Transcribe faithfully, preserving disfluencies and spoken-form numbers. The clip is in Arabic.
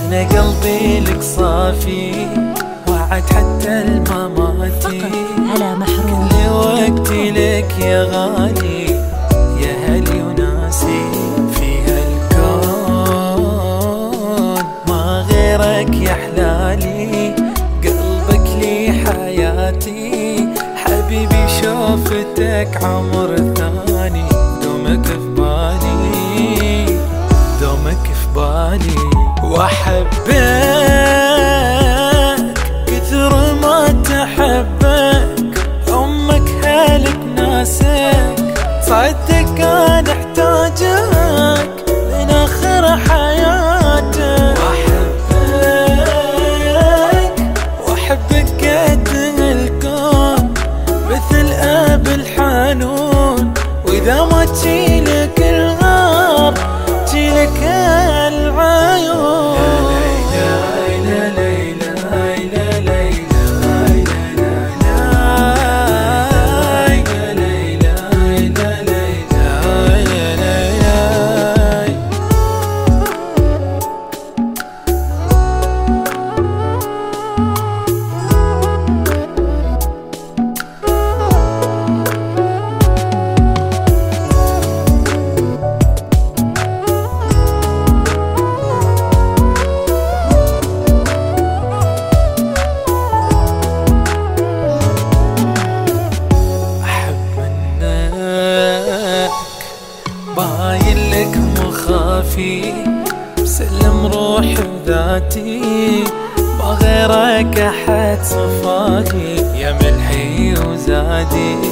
انا قلبي لك صافي وعد حتى المماتي على محروم كل وقتي لك يا غالي يا هلي وناسي في هالكون ما غيرك يا حلالي قلبك لي حياتي حبيبي شوفتك عمر ثاني دومك في بالي دومك في بالي واحبك كثر ما تحبك امك هلك ناسك صدق انا احتاجك من اخر حياتك واحبك واحبك قد الكون مثل اب الحنون واذا ما تجيلك الغار تجيلك العيون باين لك مخافي مسلم روحي وذاتي ما غيرك احد صفاقي يا ملحي وزادي